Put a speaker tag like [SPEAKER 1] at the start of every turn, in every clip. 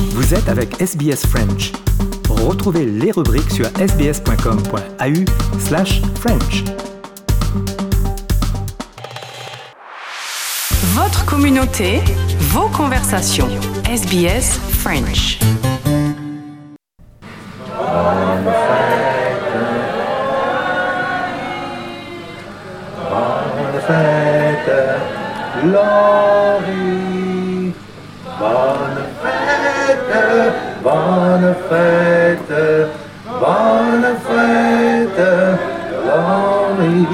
[SPEAKER 1] Vous êtes avec SBS French. Retrouvez les rubriques sur sbs.com.au/French.
[SPEAKER 2] Votre communauté, vos conversations. SBS French.
[SPEAKER 3] Bonne fête, Laurie. Bonne fête, bonne fête, bonne fête, Laurie.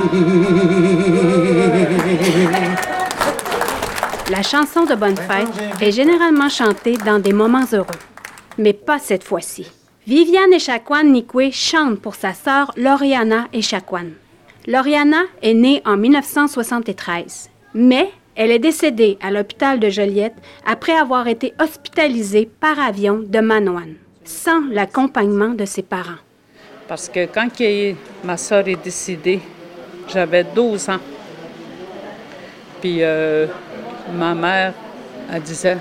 [SPEAKER 4] La chanson de Bonne Fête est généralement chantée dans des moments heureux, mais pas cette fois-ci. Viviane Echaquan Nikwe chante pour sa sœur Lauriana Echaquan. Lauriana est née en 1973, mais elle est décédée à l'hôpital de Joliette après avoir été hospitalisée par avion de Manoan, sans l'accompagnement de ses parents.
[SPEAKER 5] Parce que quand ma soeur est décédée, j'avais 12 ans. Puis ma mère, elle disait,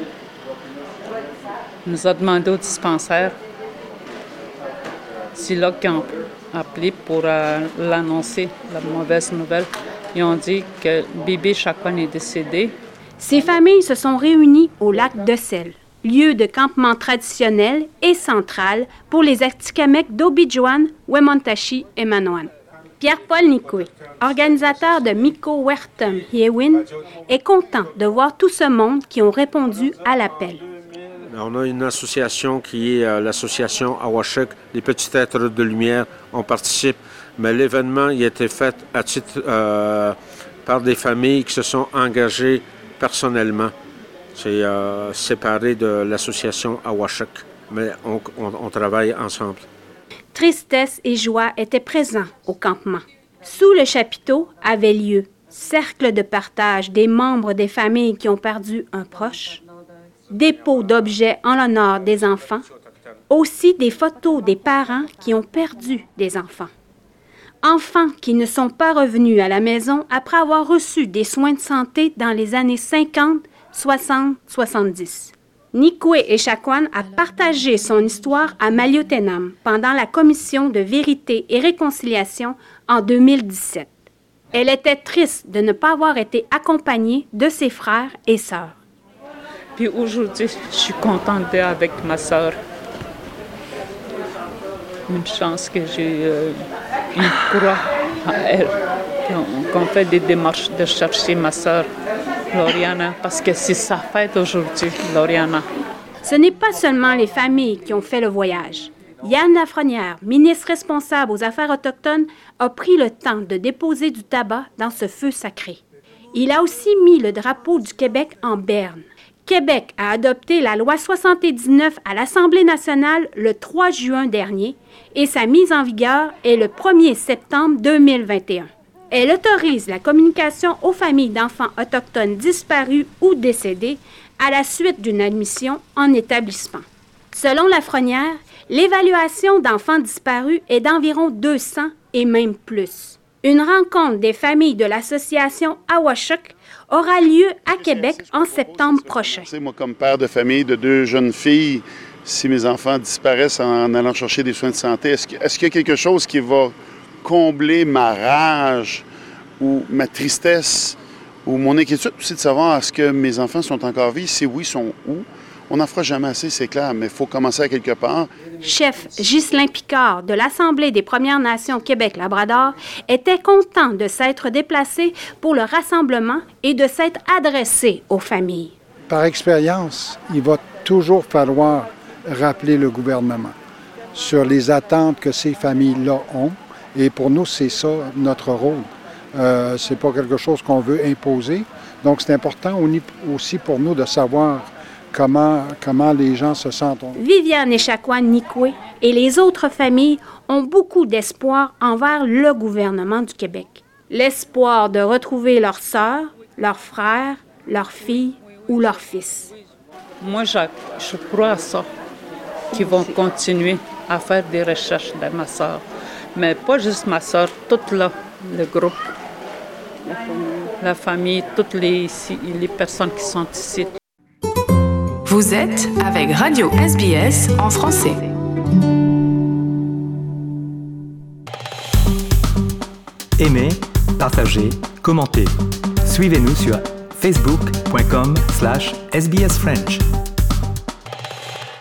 [SPEAKER 5] nous a demandé au dispensaire, c'est là qu'ils ont appelé pour l'annoncer, la mauvaise nouvelle. Ils ont dit que bébé Echaquan est décédé.
[SPEAKER 4] Ces familles se sont réunies au lac de Selle, lieu de campement traditionnel et central pour les Atikamekw d'Obidjouan, Wemontachi et Manoan. Pierre-Paul Nikwe, organisateur de Miko Wertum Hiewin, est content de voir tout ce monde qui ont répondu à l'appel.
[SPEAKER 6] On a une association qui est l'association Awashuk, les petits êtres de lumière. On participe, mais l'événement il a été fait à titre par des familles qui se sont engagées personnellement. C'est séparé de l'association Awashuk, mais on travaille ensemble.
[SPEAKER 4] Tristesse et joie étaient présents au campement. Sous le chapiteau avait lieu cercle de partage des membres des familles qui ont perdu un proche, dépôt d'objets en l'honneur des enfants, aussi des photos des parents qui ont perdu des enfants. Enfants qui ne sont pas revenus à la maison après avoir reçu des soins de santé dans les années 50, 60, 70. Nikwe Echaquan a partagé son histoire à Maliotenam pendant la commission de vérité et réconciliation en 2017. Elle était triste de ne pas avoir été accompagnée de ses frères et sœurs.
[SPEAKER 5] Puis aujourd'hui, je suis contente d'être avec ma sœur. Une chance que j'ai eu courage à elle. Qu'on fait des démarches de chercher ma sœur, Lauriana, parce que c'est sa fête aujourd'hui, Lauriana.
[SPEAKER 4] Ce n'est pas seulement les familles qui ont fait le voyage. Yann Lafrenière, ministre responsable aux Affaires autochtones, a pris le temps de déposer du tabac dans ce feu sacré. Il a aussi mis le drapeau du Québec en berne. Québec a adopté la loi 79 à l'Assemblée nationale le 3 juin dernier et sa mise en vigueur est le 1er septembre 2021. Elle autorise la communication aux familles d'enfants autochtones disparus ou décédés à la suite d'une admission en établissement. Selon Lafrenière, l'évaluation d'enfants disparus est d'environ 200 et même plus. Une rencontre des familles de l'association Awashuk aura lieu à Québec en septembre prochain.
[SPEAKER 7] Moi, comme père de famille de 2 jeunes filles, si mes enfants disparaissent en allant chercher des soins de santé, est-ce qu'il y a quelque chose qui va combler ma rage ou ma tristesse ou mon inquiétude aussi de savoir est-ce que mes enfants sont encore vivants? Si oui, sont où? On n'en fera jamais assez, c'est clair, mais il faut commencer à quelque part.
[SPEAKER 4] Chef Ghislain Picard de l'Assemblée des Premières Nations Québec-Labrador était content de s'être déplacé pour le rassemblement et de s'être adressé aux familles.
[SPEAKER 8] Par expérience, il va toujours falloir rappeler le gouvernement sur les attentes que ces familles-là ont. Et pour nous, c'est ça notre rôle. C'est pas quelque chose qu'on veut imposer. Donc, c'est important aussi pour nous de savoir comment les gens se sentent.
[SPEAKER 4] Viviane Echaquan Nikwe et les autres familles ont beaucoup d'espoir envers le gouvernement du Québec. L'espoir de retrouver leur sœur, leur frère, leur fille ou leur fils.
[SPEAKER 5] Moi, je crois à ça, qu'ils vont continuer à faire des recherches de ma sœur. Mais pas juste ma sœur, tout le groupe, la famille, toutes les personnes qui sont ici.
[SPEAKER 2] Vous êtes avec Radio SBS en français.
[SPEAKER 1] Aimez, partagez, commentez. Suivez-nous sur facebook.com/sbsfrench.